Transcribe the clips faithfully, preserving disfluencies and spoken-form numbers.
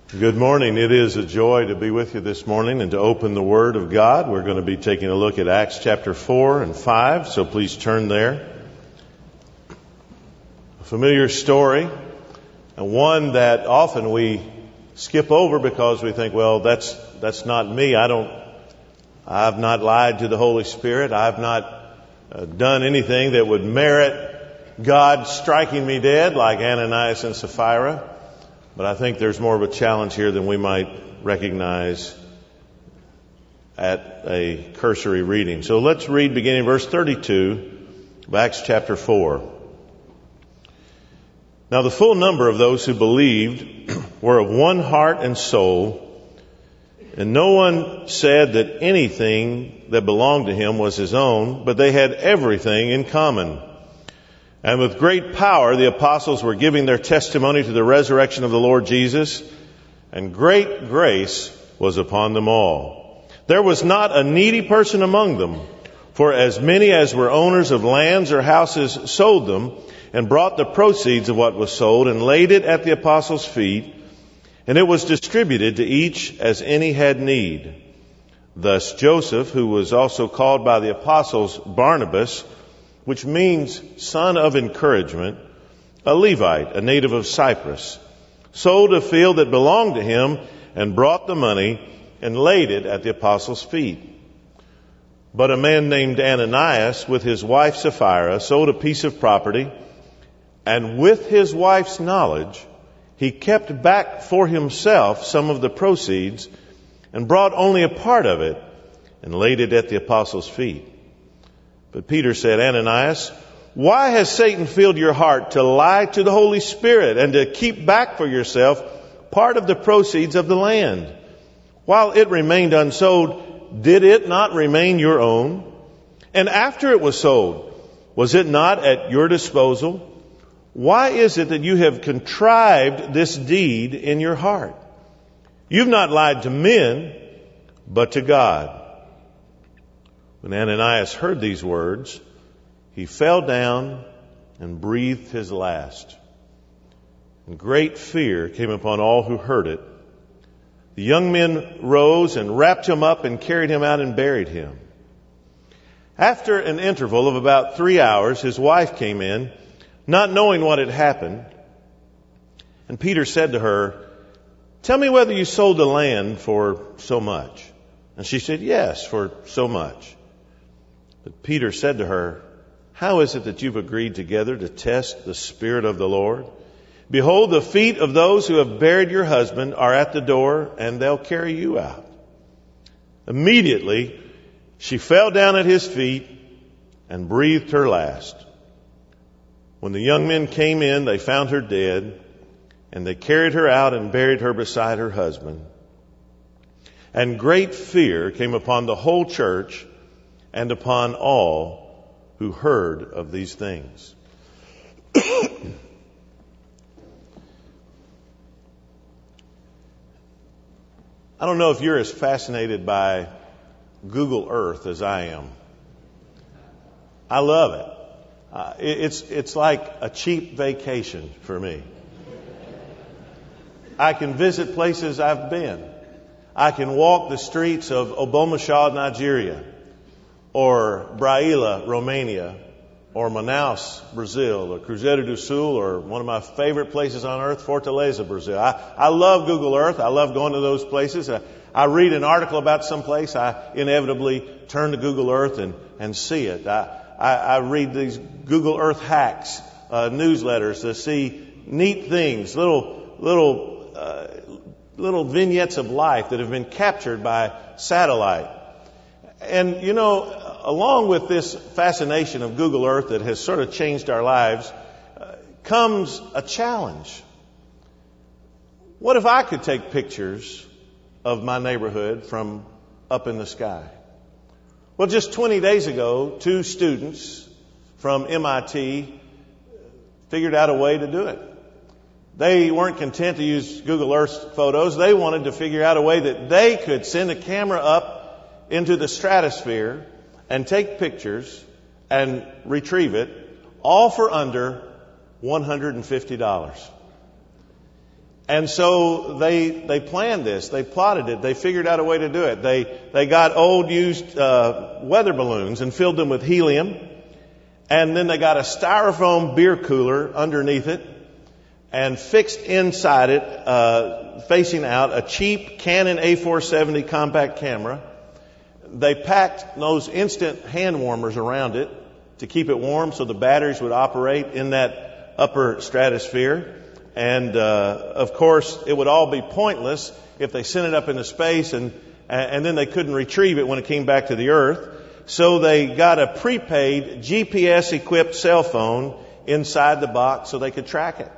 Good morning. It is a joy to be with you this morning and to open the Word of God. We're going to be taking a look at Acts chapter four and five, so please turn there. A familiar story, and one that often we skip over because we think, well, that's that's not me. I don't, I've not lied to the Holy Spirit. I've not uh, done anything that would merit God striking me dead like Ananias and Sapphira. But I think there's more of a challenge here than we might recognize at a cursory reading. So let's read beginning verse thirty-two of Acts chapter four. Now the full number of those who believed were of one heart and soul, and no one said that anything that belonged to him was his own, but they had everything in common. And with great power, the apostles were giving their testimony to the resurrection of the Lord Jesus, and great grace was upon them all. There was not a needy person among them, for as many as were owners of lands or houses sold them, and brought the proceeds of what was sold, and laid it at the apostles' feet, and it was distributed to each as any had need. Thus Joseph, who was also called by the apostles Barnabas, which means son of encouragement, a Levite, a native of Cyprus, sold a field that belonged to him and brought the money and laid it at the apostles' feet. But a man named Ananias, with his wife Sapphira, sold a piece of property, and with his wife's knowledge, he kept back for himself some of the proceeds and brought only a part of it and laid it at the apostles' feet. But Peter said, Ananias, why has Satan filled your heart to lie to the Holy Spirit and to keep back for yourself part of the proceeds of the land? While it remained unsold, did it not remain your own? And after it was sold, was it not at your disposal? Why is it that you have contrived this deed in your heart? You've not lied to men, but to God. When Ananias heard these words, he fell down and breathed his last. And great fear came upon all who heard it. The young men rose and wrapped him up and carried him out and buried him. After an interval of about three hours, his wife came in, not knowing what had happened. And Peter said to her, tell me whether you sold the land for so much. And she said, yes, for so much. But Peter said to her, how is it that you've agreed together to test the Spirit of the Lord? Behold, the feet of those who have buried your husband are at the door, and they'll carry you out. Immediately, she fell down at his feet and breathed her last. When the young men came in, they found her dead, and they carried her out and buried her beside her husband. And great fear came upon the whole church and upon all who heard of these things. I don't know if you're as fascinated by Google Earth as I am. I love it. Uh, it it's it's like a cheap vacation for me. I can visit places I've been. I can walk the streets of Obomashaw, Nigeria, or Braila, Romania, or Manaus, Brazil, or Cruzeiro do Sul, or one of my favorite places on earth, Fortaleza, Brazil. I, I love Google Earth. I love going to those places. I, I read an article about some place, I inevitably turn to Google Earth and, and see it. I, I, I read these Google Earth hacks, uh, newsletters to see neat things, little, little, uh, little vignettes of life that have been captured by satellite. And, you know, along with this fascination of Google Earth that has sort of changed our lives, uh, comes a challenge. What if I could take pictures of my neighborhood from up in the sky? Well, just twenty days ago, two students from M I T figured out a way to do it. They weren't content to use Google Earth photos. They wanted to figure out a way that they could send a camera up into the stratosphere and take pictures and retrieve it, all for under one hundred fifty dollars. And so they they planned this. They plotted it. They figured out a way to do it. They they got old used uh, weather balloons and filled them with helium, and then they got a styrofoam beer cooler underneath it, and fixed inside it, uh, facing out, a cheap Canon A four seventy compact camera. They packed those instant hand warmers around it to keep it warm, so the batteries would operate in that upper stratosphere. And, uh, of course, it would all be pointless if they sent it up into space and, and then they couldn't retrieve it when it came back to the Earth. So they got a prepaid G P S equipped cell phone inside the box so they could track it.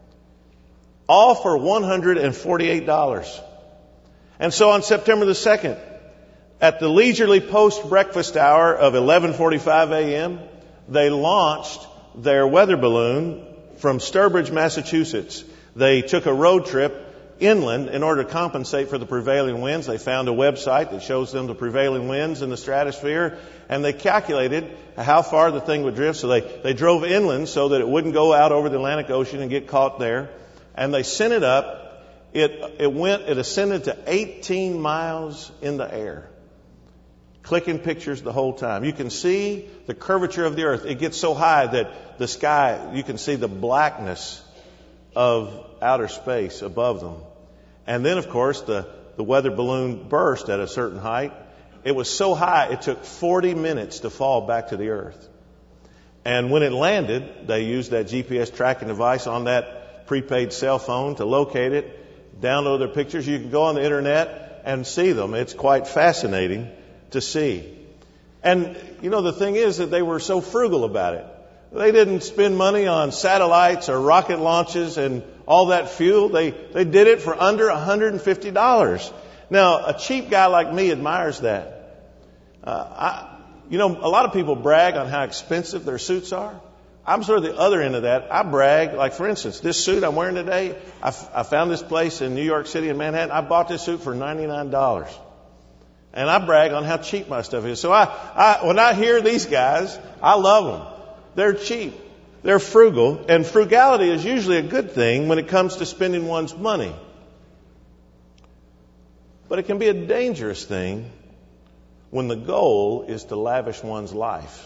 All for one hundred forty-eight dollars. And so on September the second, at the leisurely post-breakfast hour of eleven forty-five a.m., they launched their weather balloon from Sturbridge, Massachusetts. They took a road trip inland in order to compensate for the prevailing winds. They found a website that shows them the prevailing winds in the stratosphere, and they calculated how far the thing would drift. So they, they drove inland so that it wouldn't go out over the Atlantic Ocean and get caught there. And they sent it up. It, it went, it ascended to eighteen miles in the air, clicking pictures the whole time. You can see the curvature of the earth. It gets so high that the sky, you can see the blackness of outer space above them. And then, of course, the, the weather balloon burst at a certain height. It was so high, it took forty minutes to fall back to the earth. And when it landed, they used that G P S tracking device on that prepaid cell phone to locate it, download their pictures. You can go on the internet and see them. It's quite fascinating to see. And, you know, the thing is that they were so frugal about it. They didn't spend money on satellites or rocket launches and all that fuel. They, they did it for under one hundred fifty dollars. Now, a cheap guy like me admires that. Uh, I, you know, a lot of people brag on how expensive their suits are. I'm sort of the other end of that. I brag, like, for instance, this suit I'm wearing today, I, f- I found this place in New York City in Manhattan. I bought this suit for ninety-nine dollars. And I brag on how cheap my stuff is. So I, I, when I hear these guys, I love them. They're cheap. They're frugal. And frugality is usually a good thing when it comes to spending one's money. But it can be a dangerous thing when the goal is to lavish one's life.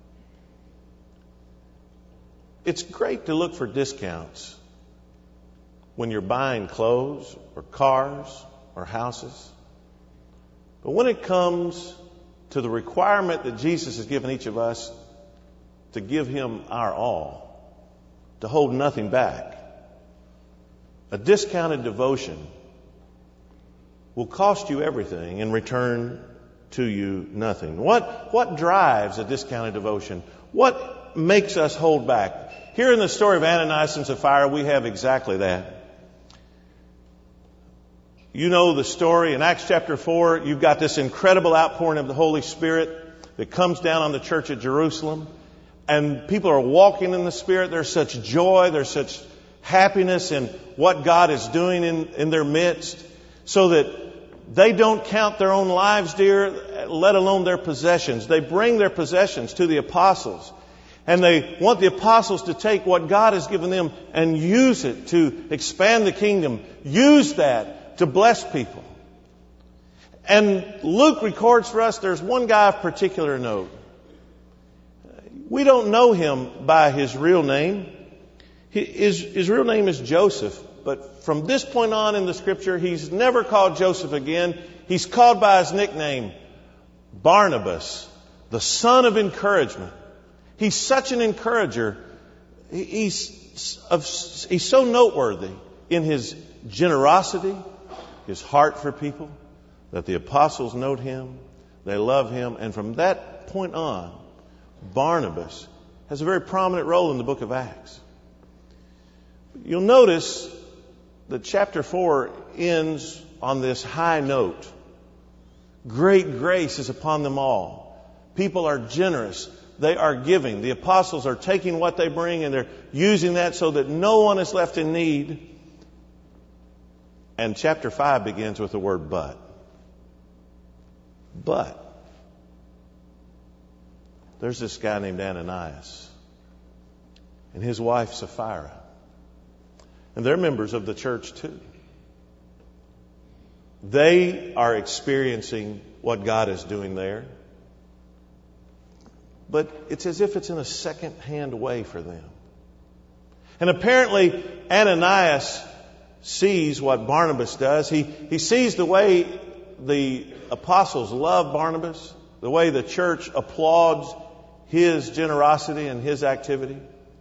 It's great to look for discounts when you're buying clothes or cars or houses. But when it comes to the requirement that Jesus has given each of us to give Him our all, to hold nothing back, a discounted devotion will cost you everything and return to you nothing. What, what drives a discounted devotion? What makes us hold back? Here in the story of Ananias and Sapphira, we have exactly that. You know the story. In Acts chapter four, you've got this incredible outpouring of the Holy Spirit that comes down on the church at Jerusalem. And people are walking in the Spirit. There's such joy. There's such happiness in what God is doing in, in their midst, so that they don't count their own lives dear, let alone their possessions. They bring their possessions to the apostles. And they want the apostles to take what God has given them and use it to expand the kingdom. Use that to bless people. And Luke records for us there's one guy of particular note. We don't know him by his real name. His, his real name is Joseph. But from this point on in the Scripture, he's never called Joseph again. He's called by his nickname, Barnabas, the son of encouragement. He's such an encourager. He's, of, he's so noteworthy in his generosity, his heart for people, that the apostles note him, they love him, and from that point on, Barnabas has a very prominent role in the book of Acts. You'll notice that chapter four ends on this high note. Great grace is upon them all. People are generous. They are giving. The apostles are taking what they bring and they're using that so that no one is left in need. And chapter five begins with the word but. But there's this guy named Ananias and his wife Sapphira. And they're members of the church too. They are experiencing what God is doing there. But it's as if it's in a second-hand way for them. And apparently Ananias sees what Barnabas does. He, he sees the way the apostles love Barnabas, the way the church applauds his generosity and his activity.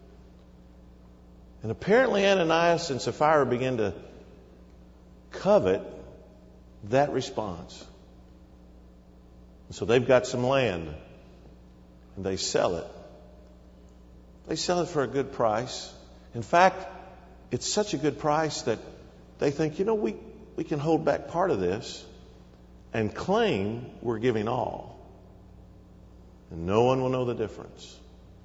And apparently Ananias and Sapphira begin to covet that response. And so they've got some land and they sell it. They sell it for a good price. In fact, it's such a good price that they think, you know, we, we can hold back part of this and claim we're giving all. And no one will know the difference.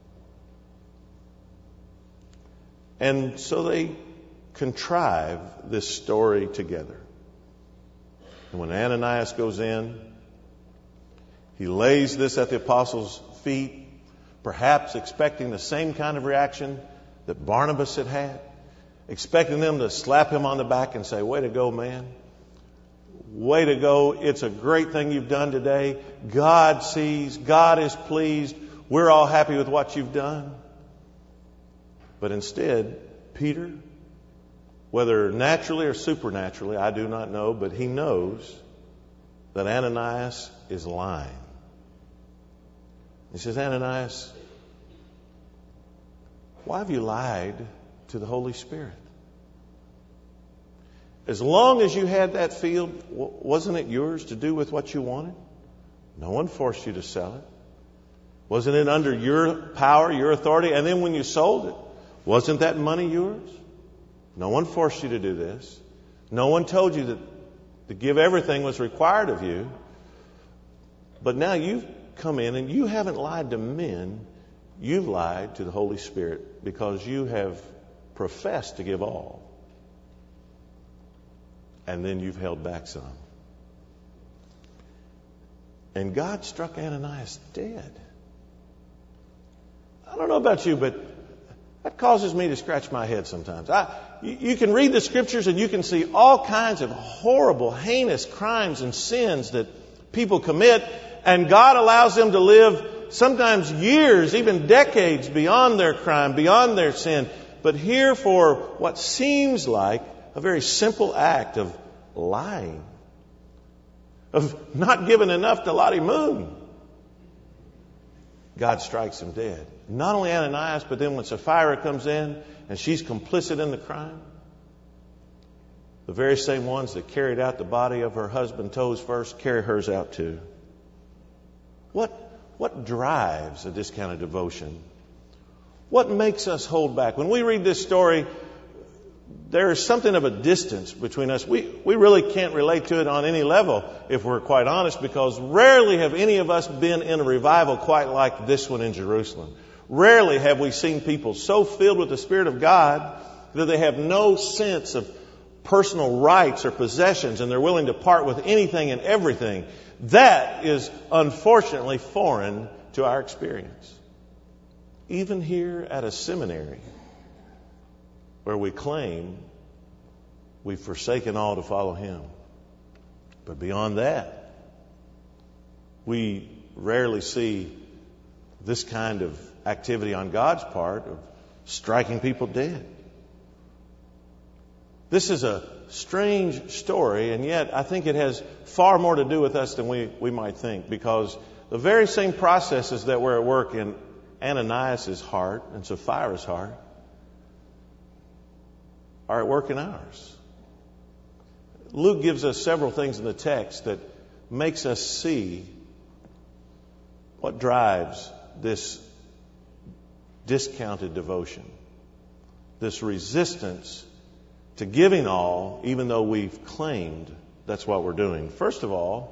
And so they contrive this story together. And when Ananias goes in, he lays this at the apostles' feet, perhaps expecting the same kind of reaction that Barnabas had had, expecting them to slap him on the back and say, way to go, man. Way to go. It's a great thing you've done today. God sees. God is pleased. We're all happy with what you've done. But instead, Peter, whether naturally or supernaturally, I do not know, but he knows that Ananias is lying. He says, Ananias, why have you lied to the Holy Spirit? As long as you had that field, wasn't it yours to do with what you wanted? No one forced you to sell it. Wasn't it under your power, your authority? And then when you sold it, wasn't that money yours? No one forced you to do this. No one told you that to give everything was required of you. But now you've come in and you haven't lied to men. You've lied to the Holy Spirit because you have professed to give all. And then you've held back some. And God struck Ananias dead. I don't know about you, but that causes me to scratch my head sometimes. I, you, you can read the scriptures and you can see all kinds of horrible, heinous crimes and sins that people commit, and God allows them to live sometimes years, even decades beyond their crime, beyond their sin. But here, for what seems like a very simple act of lying, of not giving enough to Lottie Moon, God strikes him dead. Not only Ananias, but then when Sapphira comes in and she's complicit in the crime, the very same ones that carried out the body of her husband toes first carry hers out too. What, what drives a discounted devotion? What makes us hold back? When we read this story, there is something of a distance between us. We, we really can't relate to it on any level, if we're quite honest, because rarely have any of us been in a revival quite like this one in Jerusalem. Rarely have we seen people so filled with the Spirit of God that they have no sense of personal rights or possessions, and they're willing to part with anything and everything. That is unfortunately foreign to our experience. Even here at a seminary, where we claim we've forsaken all to follow Him. But beyond that, we rarely see this kind of activity on God's part of striking people dead. This is a strange story, and yet I think it has far more to do with us than we, we might think, because the very same processes that were at work in Ananias' heart and Sapphira's heart are at work in ours. Luke gives us several things in the text that makes us see what drives this discounted devotion, this resistance to giving all, even though we've claimed that's what we're doing. First of all,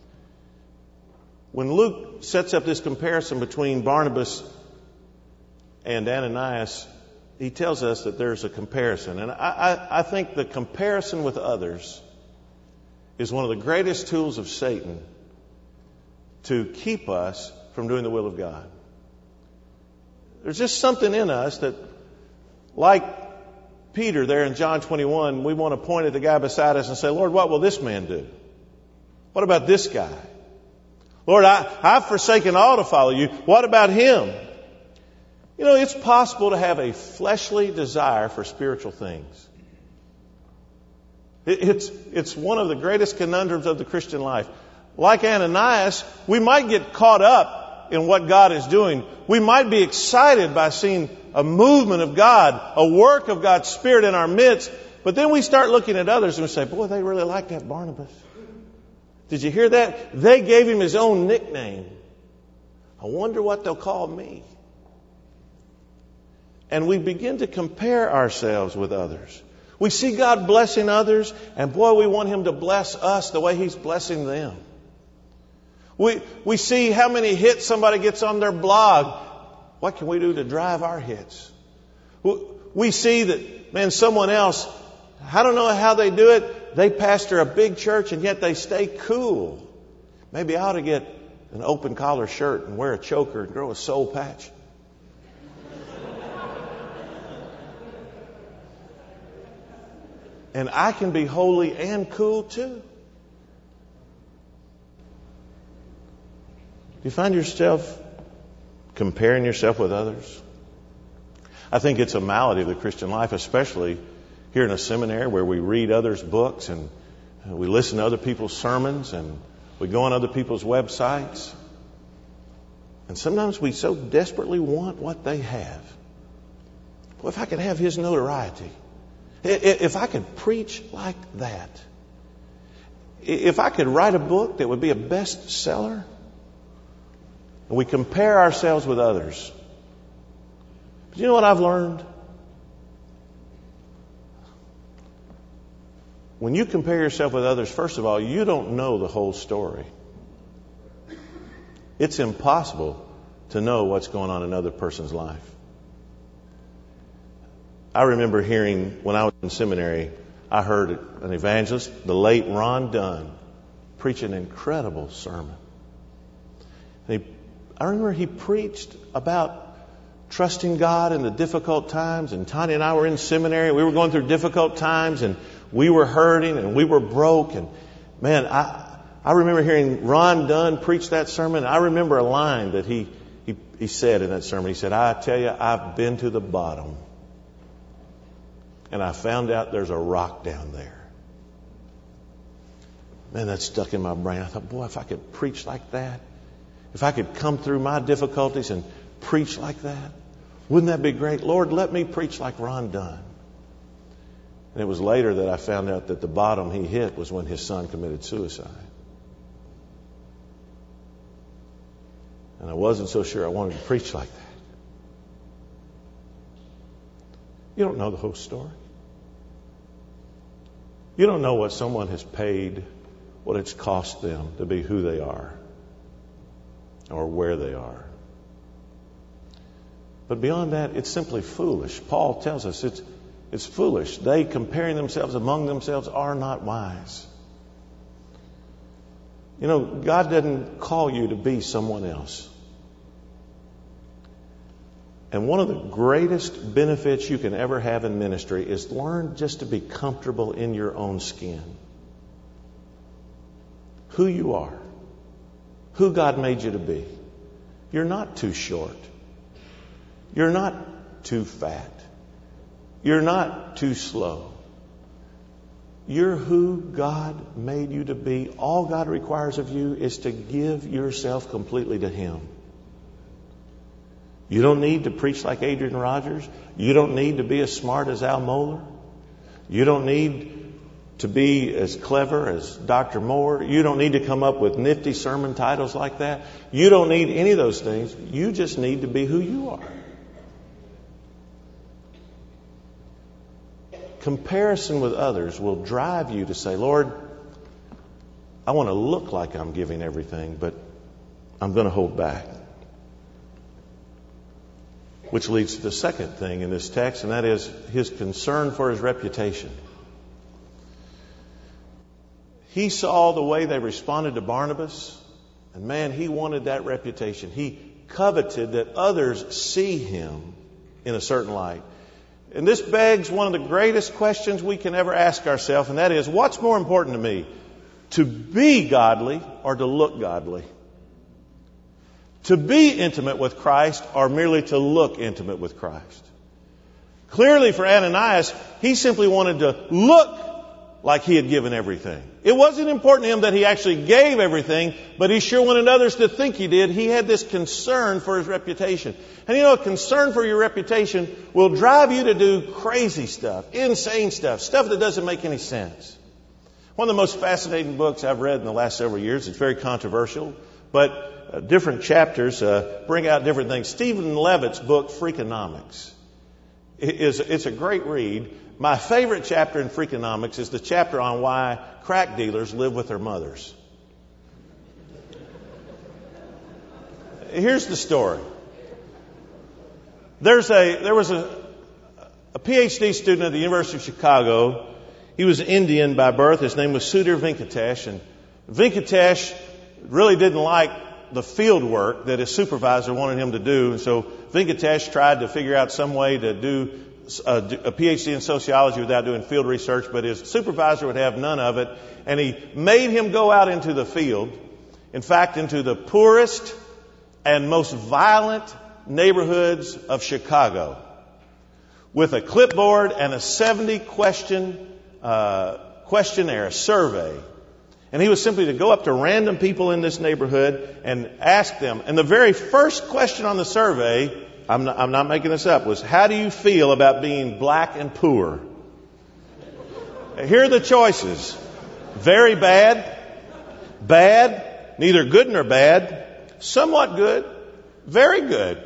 when Luke sets up this comparison between Barnabas and Ananias, he tells us that there's a comparison. And I, I, I think the comparison with others is one of the greatest tools of Satan to keep us from doing the will of God. There's just something in us that, like Peter there in John twenty-one, we want to point at the guy beside us and say, Lord, what will this man do? What about this guy? Lord, I, I've forsaken all to follow you. What about him? You know, it's possible to have a fleshly desire for spiritual things. It, it's, it's one of the greatest conundrums of the Christian life. Like Ananias, we might get caught up in what God is doing. We might be excited by seeing a movement of God, a work of God's Spirit in our midst. But then we start looking at others and we say, boy, they really like that Barnabas. Did you hear that? They gave him his own nickname. I wonder what they'll call me. And we begin to compare ourselves with others. We see God blessing others, and boy, we want Him to bless us the way He's blessing them. We, we see how many hits somebody gets on their blog. What can we do to drive our hits? We, we see that, man, someone else, I don't know how they do it. They pastor a big church and yet they stay cool. Maybe I ought to get an open collar shirt and wear a choker and grow a soul patch. And I can be holy and cool too. Do you find yourself comparing yourself with others? I think it's a malady of the Christian life, especially here in a seminary where we read others' books and we listen to other people's sermons and we go on other people's websites. And sometimes we so desperately want what they have. Well, if I could have his notoriety, if I could preach like that, if I could write a book that would be a bestseller, and we compare ourselves with others. But you know what I've learned? When you compare yourself with others, first of all, you don't know the whole story. It's impossible to know what's going on in another person's life. I remember hearing, when I was in seminary, I heard an evangelist, the late Ron Dunn, preach an incredible sermon. And he, I remember he preached about trusting God in the difficult times. And Tanya and I were in seminary. We were going through difficult times, and we were hurting, and we were broke. And man, I I remember hearing Ron Dunn preach that sermon. I remember a line that he he, he said in that sermon. He said, "I tell you, I've been to the bottom. And I found out there's a rock down there." Man, that stuck in my brain. I thought, boy, if I could preach like that, if I could come through my difficulties and preach like that, wouldn't that be great? Lord, let me preach like Ron Dunn. And it was later that I found out that the bottom he hit was when his son committed suicide. And I wasn't so sure I wanted to preach like that. You don't know the whole story. You don't know what someone has paid, what it's cost them to be who they are or where they are. But beyond that, it's simply foolish. Paul tells us it's, it's foolish. They, comparing themselves among themselves, are not wise. You know, God doesn't call you to be someone else. And one of the greatest benefits you can ever have in ministry is learn just to be comfortable in your own skin. Who you are. Who God made you to be. You're not too short. You're not too fat. You're not too slow. You're who God made you to be. All God requires of you is to give yourself completely to Him. You don't need to preach like Adrian Rogers. You don't need to be as smart as Al Mohler. You don't need to be as clever as Doctor Moore. You don't need to come up with nifty sermon titles like that. You don't need any of those things. You just need to be who you are. Comparison with others will drive you to say, Lord, I want to look like I'm giving everything, but I'm going to hold back. Which leads to the second thing in this text, and that is his concern for his reputation. He saw the way they responded to Barnabas, and man, he wanted that reputation. He coveted that others see him in a certain light. And this begs one of the greatest questions we can ever ask ourselves, and that is, what's more important to me? To be godly or to look godly? To be intimate with Christ or merely to look intimate with Christ? Clearly for Ananias, he simply wanted to look like he had given everything. It wasn't important to him that he actually gave everything, but he sure wanted others to think he did. He had this concern for his reputation. And you know, a concern for your reputation will drive you to do crazy stuff, insane stuff, stuff that doesn't make any sense. One of the most fascinating books I've read in the last several years, it's very controversial, but uh, different chapters uh, bring out different things. Stephen Levitt's book, Freakonomics, is it's a great read. My favorite chapter in Freakonomics is the chapter on why crack dealers live with their mothers. Here's the story. There's a there was a a PhD student at the University of Chicago. He was Indian by birth. His name was Sudhir Venkatesh, and Venkatesh really didn't like the field work that his supervisor wanted him to do. And so Venkatesh tried to figure out some way to do a, a PhD in sociology without doing field research, but his supervisor would have none of it. And he made him go out into the field, in fact, into the poorest and most violent neighborhoods of Chicago, with a clipboard and a seventy question uh, questionnaire, a survey. And he was simply to go up to random people in this neighborhood and ask them. And the very first question on the survey, I'm not, I'm not making this up, was, how do you feel about being black and poor? Here are the choices. Very bad, bad, neither good nor bad, somewhat good, very good.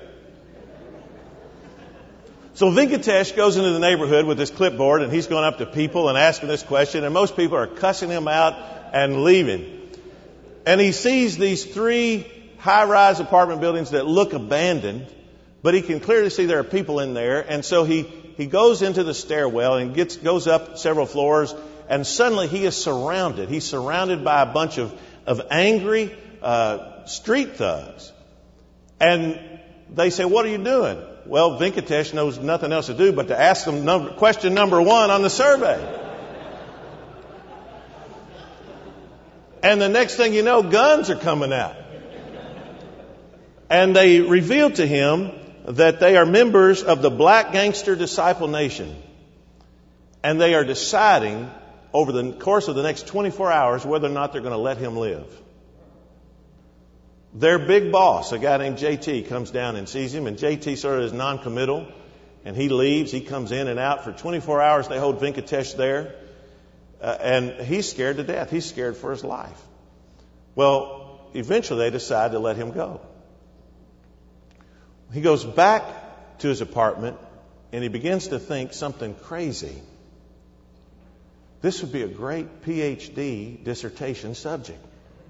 So Venkatesh goes into the neighborhood with his clipboard, and he's going up to people and asking this question, and most people are cussing him out and leaving. And he sees these three high-rise apartment buildings that look abandoned, but he can clearly see there are people in there. And so he, he goes into the stairwell and gets goes up several floors, and suddenly he is surrounded. He's surrounded by a bunch of, of angry uh, street thugs. And they say, what are you doing? Well, Venkatesh knows nothing else to do but to ask them number, question number one on the survey. And the next thing you know, guns are coming out. And they reveal to him that they are members of the Black Gangster Disciple Nation. And they are deciding over the course of the next twenty-four hours whether or not they're going to let him live. Their big boss, a guy named J T, comes down and sees him, and J T sort of is non-committal, and he leaves. He comes in and out for twenty-four hours. They hold Venkatesh there, uh, and he's scared to death. He's scared for his life. Well, eventually they decide to let him go. He goes back to his apartment, and he begins to think something crazy. This would be a great PhD dissertation subject.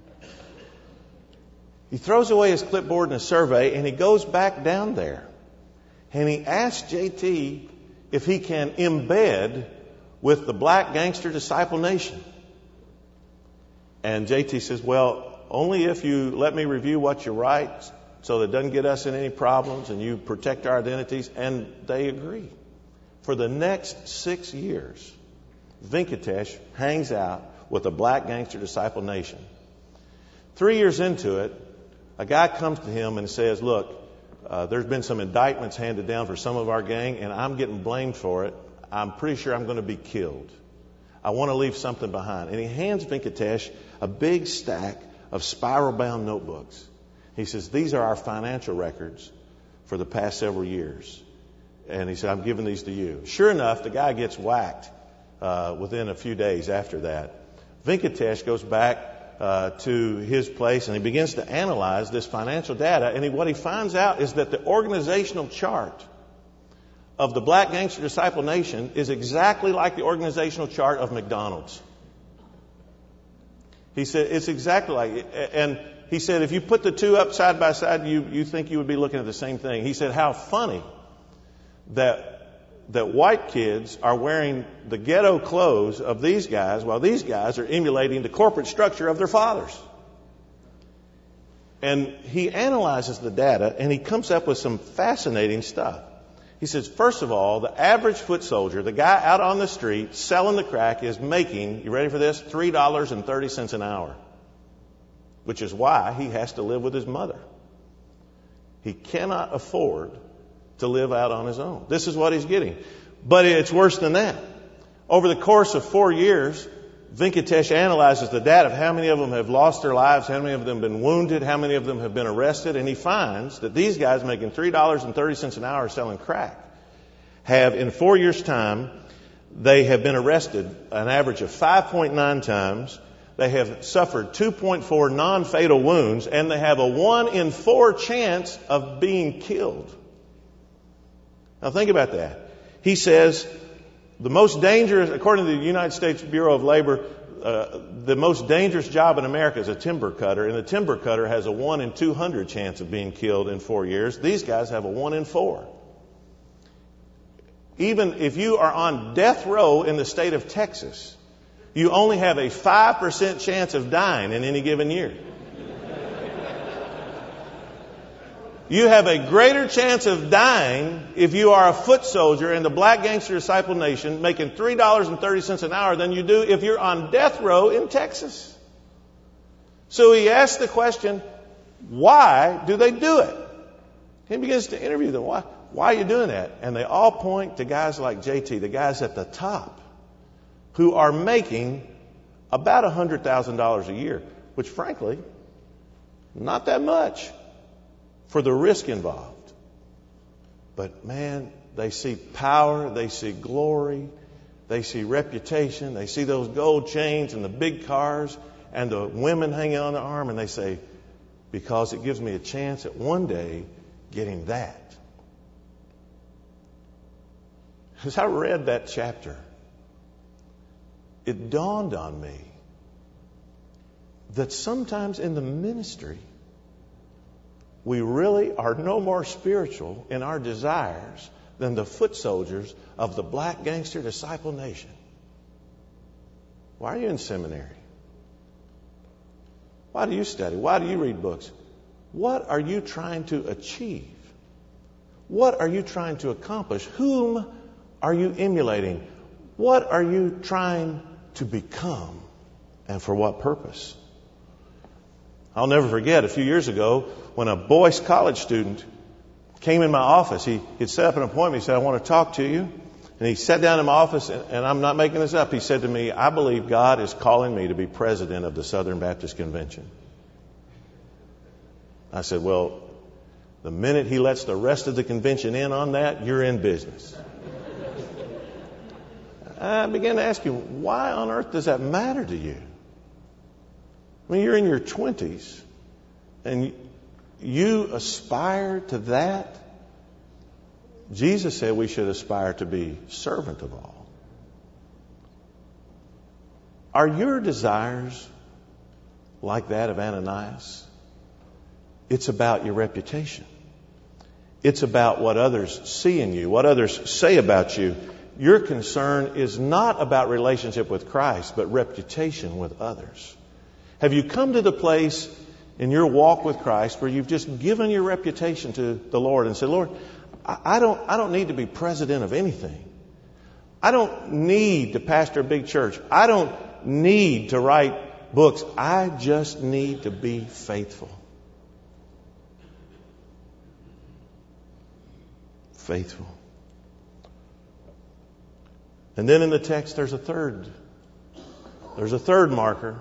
He throws away his clipboard and his survey, and he goes back down there. And he asks J T if he can embed with the Black Gangster Disciple Nation. And J T says, well, only if you let me review what you write so that it doesn't get us in any problems and you protect our identities. And they agree. For the next six years, Venkatesh hangs out with the Black Gangster Disciple Nation. Three years into it, a guy comes to him and says, look, uh, there's been some indictments handed down for some of our gang, and I'm getting blamed for it. I'm pretty sure I'm going to be killed. I want to leave something behind. And he hands Venkatesh a big stack of spiral-bound notebooks. He says, these are our financial records for the past several years. And he said, I'm giving these to you. Sure enough, the guy gets whacked uh, within a few days after that. Venkatesh goes back Uh, to his place, and he begins to analyze this financial data. And he, what he finds out is that the organizational chart of the Black Gangster Disciple Nation is exactly like the organizational chart of McDonald's. He said it's exactly like it. And he said if you put the two up side by side, you you think you would be looking at the same thing. He said how funny that that white kids are wearing the ghetto clothes of these guys while these guys are emulating the corporate structure of their fathers. And he analyzes the data, and he comes up with some fascinating stuff. He says, first of all, the average foot soldier, the guy out on the street selling the crack, is making, you ready for this, three dollars and thirty cents an hour, which is why he has to live with his mother. He cannot afford to live out on his own. This is what he's getting. But it's worse than that. Over the course of four years, Venkatesh analyzes the data of how many of them have lost their lives, how many of them have been wounded, how many of them have been arrested, and he finds that these guys making three dollars and thirty cents an hour selling crack have, in four years' time, they have been arrested an average of five point nine times, they have suffered two point four non-fatal wounds, and they have a one in four chance of being killed. Now think about that. He says, the most dangerous, according to the United States Bureau of Labor, uh, the most dangerous job in America is a timber cutter, and the timber cutter has a one in two hundred chance of being killed in four years. These guys have a one in four. Even if you are on death row in the state of Texas, you only have a five percent chance of dying in any given year. You have a greater chance of dying if you are a foot soldier in the Black Gangster Disciple Nation making three dollars and thirty cents an hour than you do if you're on death row in Texas. So he asks the question, why do they do it? He begins to interview them. Why, why are you doing that? And they all point to guys like J T, the guys at the top, who are making about one hundred thousand dollars a year, which frankly, not that much for the risk involved. But man, they see power, they see glory, they see reputation, they see those gold chains and the big cars and the women hanging on their arm, and they say, because it gives me a chance at one day getting that. As I read that chapter, it dawned on me that sometimes in the ministry, we really are no more spiritual in our desires than the foot soldiers of the Black Gangster Disciple Nation. Why are you in seminary? Why do you study? Why do you read books? What are you trying to achieve? What are you trying to accomplish? Whom are you emulating? What are you trying to become? And for what purpose? I'll never forget a few years ago when a Boyce College student came in my office. He had set up an appointment. He said, I want to talk to you. And he sat down in my office, and, and I'm not making this up. He said to me, I believe God is calling me to be president of the Southern Baptist Convention. I said, well, the minute he lets the rest of the convention in on that, you're in business. I began to ask him, why on earth does that matter to you? I mean, you're in your twenties, and you aspire to that? Jesus said we should aspire to be servant of all. Are your desires like that of Ananias? It's about your reputation. It's about what others see in you, what others say about you. Your concern is not about relationship with Christ, but reputation with others. Have you come to the place in your walk with Christ where you've just given your reputation to the Lord and said, Lord, I don't, I don't need to be president of anything. I don't need to pastor a big church. I don't need to write books. I just need to be faithful. Faithful. And then in the text, there's a third. There's a third marker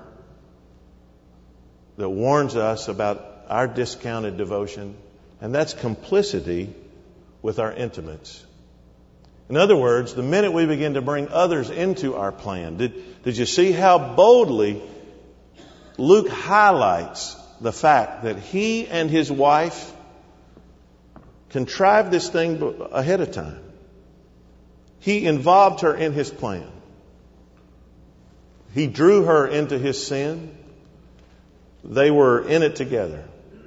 that warns us about our discounted devotion, and that's complicity with our intimates. In other words, the minute we begin to bring others into our plan, did, did you see how boldly Luke highlights the fact that he and his wife contrived this thing ahead of time? He involved her in his plan. He drew her into his sin. They were in it together.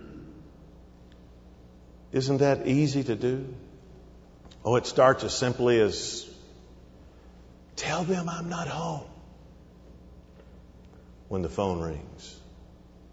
Isn't that easy to do? Oh, it starts as simply as, tell them I'm not home when the phone rings.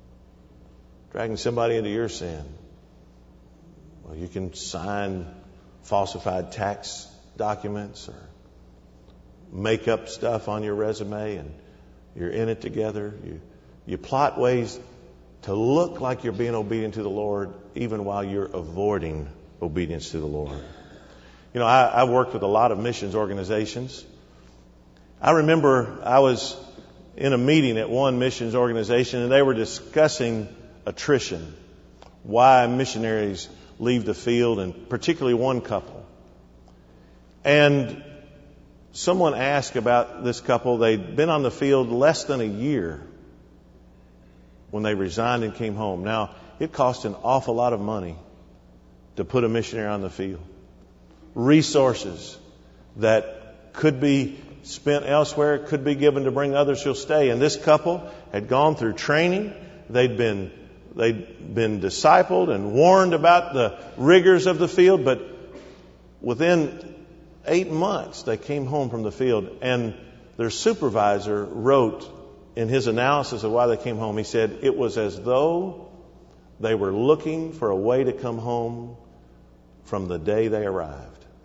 Dragging somebody into your sin. Well, you can sign falsified tax documents or make up stuff on your resume and you're in it together. You, you plot ways to look like you're being obedient to the Lord even while you're avoiding obedience to the Lord. You know, I, I've worked with a lot of missions organizations. I remember I was in a meeting at one missions organization and they were discussing attrition, why missionaries leave the field, and particularly one couple. And someone asked about this couple. They'd been on the field less than a year when they resigned and came home. Now, it cost an awful lot of money to put a missionary on the field. Resources that could be spent elsewhere, could be given to bring others who'll stay. And this couple had gone through training. They'd been they'd been discipled and warned about the rigors of the field, but within eight months they came home from the field, and their supervisor wrote in his analysis of why they came home, he said it was as though they were looking for a way to come home from the day they arrived.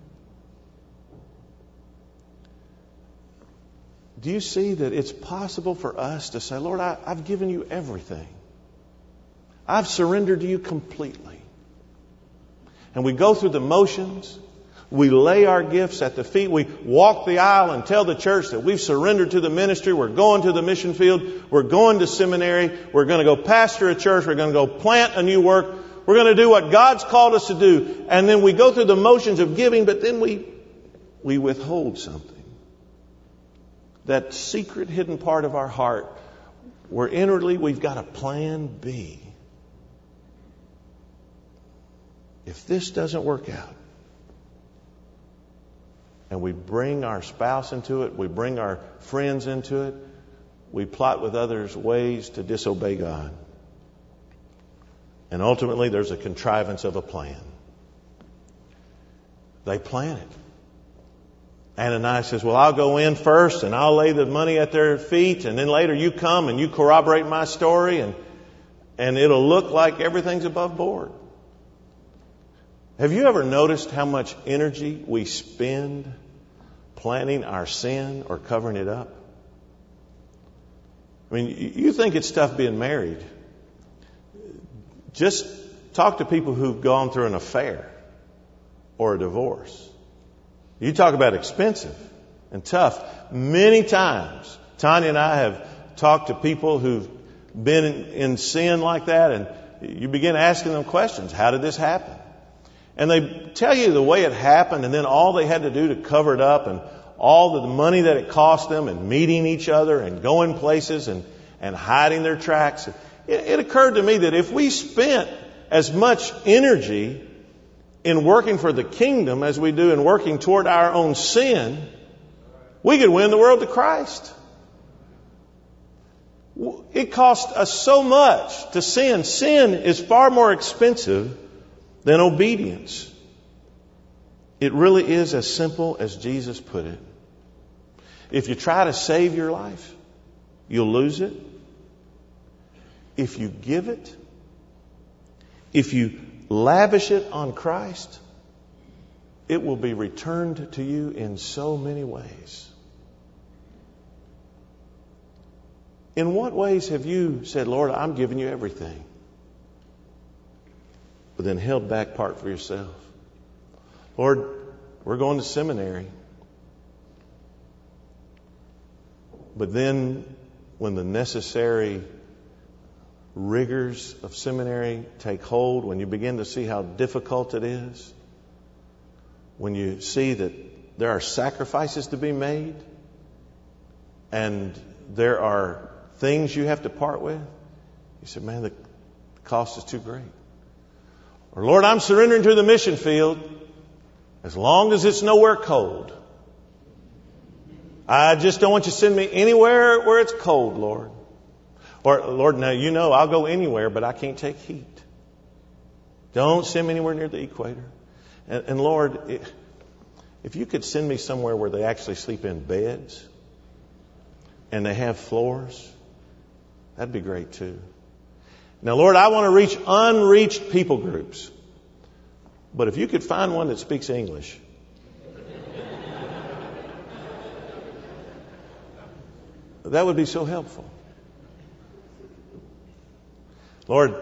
Do you see that it's possible for us to say, Lord, I, I've given you everything. I've surrendered to you completely. And we go through the motions. We lay our gifts at the feet. We walk the aisle and tell the church that we've surrendered to the ministry. We're going to the mission field. We're going to seminary. We're going to go pastor a church. We're going to go plant a new work. We're going to do what God's called us to do. And then we go through the motions of giving, but then we, we withhold something. That secret hidden part of our heart where inwardly we've got a plan B. If this doesn't work out, and we bring our spouse into it, we bring our friends into it, we plot with others ways to disobey God. And ultimately there's a contrivance of a plan. They plan it. Ananias says, well, I'll go in first and I'll lay the money at their feet, and then later you come and you corroborate my story, and and it'll look like everything's above board. Have you ever noticed how much energy we spend planning our sin or covering it up? I mean, you think it's tough being married. Just talk to people who've gone through an affair or a divorce. You talk about expensive and tough. Many times, Tanya and I have talked to people who've been in, in sin like that, and you begin asking them questions. How did this happen? And they tell you the way it happened, and then all they had to do to cover it up, and all the money that it cost them, and meeting each other and going places and, and hiding their tracks. It, it occurred to me that if we spent as much energy in working for the kingdom as we do in working toward our own sin, we could win the world to Christ. It costs us so much to sin. Sin is far more expensive than obedience. It really is as simple as Jesus put it. If you try to save your life, you'll lose it. If you give it, if you lavish it on Christ, it will be returned to you in so many ways. In what ways have you said, Lord, I'm giving you everything, but then held back part for yourself? Lord, we're going to seminary. But then when the necessary rigors of seminary take hold, when you begin to see how difficult it is, when you see that there are sacrifices to be made and there are things you have to part with, you say, man, the cost is too great. Or, Lord, I'm surrendering to the mission field as long as it's nowhere cold. I just don't want you to send me anywhere where it's cold, Lord. Or, Lord, now you know I'll go anywhere, but I can't take heat. Don't send me anywhere near the equator. And, and Lord, if you could send me somewhere where they actually sleep in beds and they have floors, that'd be great too. Now, Lord, I want to reach unreached people groups. But if you could find one that speaks English, that would be so helpful. Lord,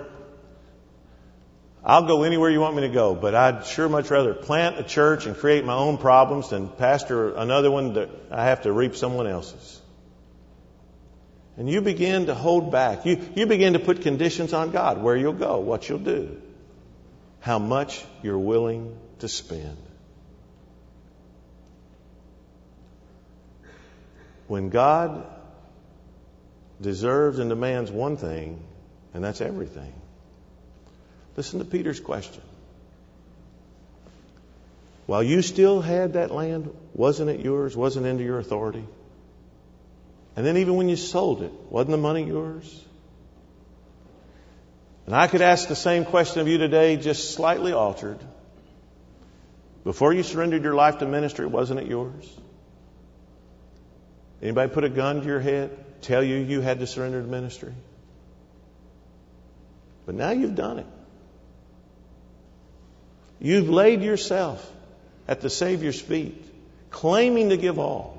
I'll go anywhere you want me to go, but I'd sure much rather plant a church and create my own problems than pastor another one that I have to reap someone else's. And you begin to hold back. You, you begin to put conditions on God, where you'll go, what you'll do, how much you're willing to spend. When God deserves and demands one thing, and that's everything. Listen to Peter's question. While you still had that land, wasn't it yours? Wasn't under your authority? And then even when you sold it, wasn't the money yours? And I could ask the same question of you today, just slightly altered. Before you surrendered your life to ministry, wasn't it yours? Anybody put a gun to your head, tell you you had to surrender to ministry? But now you've done it. You've laid yourself at the Savior's feet, claiming to give all.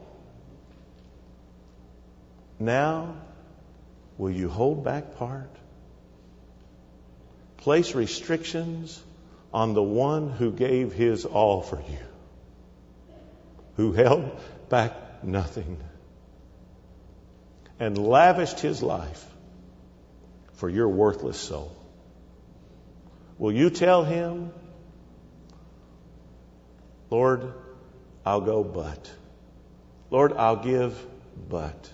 Now, will you hold back part? Place restrictions on the one who gave his all for you, who held back nothing, and lavished his life for your worthless soul. Will you tell him, Lord, I'll go but. Lord, I'll give but.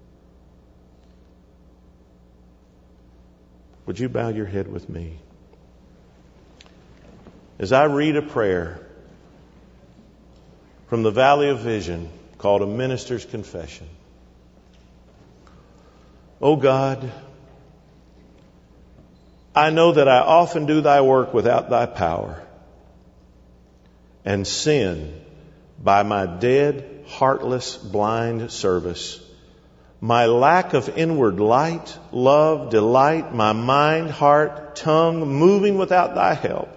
Would you bow your head with me? As I read a prayer from the Valley of Vision called A Minister's Confession. Oh God, I know that I often do thy work without thy power, and sin by my dead, heartless, blind service, my lack of inward light, love, delight, my mind, heart, tongue moving without thy help.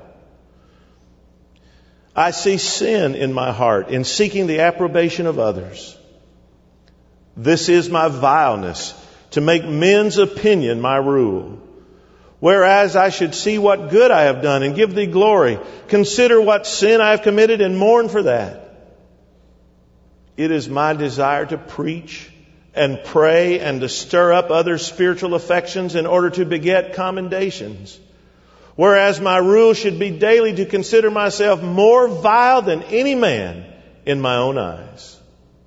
I see sin in my heart in seeking the approbation of others. This is my vileness, to make men's opinion my rule. Whereas I should see what good I have done and give thee glory, consider what sin I have committed and mourn for that. It is my desire to preach and pray and to stir up other spiritual affections in order to beget commendations. Whereas my rule should be daily to consider myself more vile than any man in my own eyes.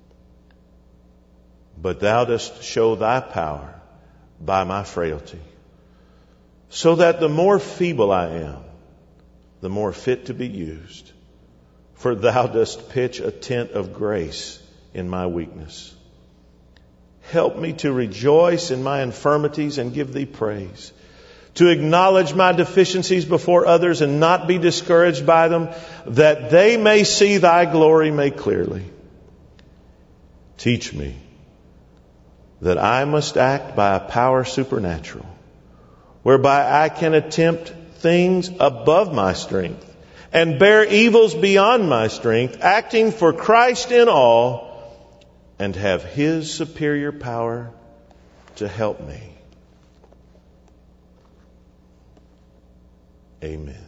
But thou dost show thy power by my frailty, so that the more feeble I am, the more fit to be used. For thou dost pitch a tent of grace in my weakness. Help me to rejoice in my infirmities and give thee praise, to acknowledge my deficiencies before others and not be discouraged by them, that they may see thy glory made clearly. Teach me that I must act by a power supernatural, whereby I can attempt things above my strength and bear evils beyond my strength, acting for Christ in all, and have his superior power to help me. Amen.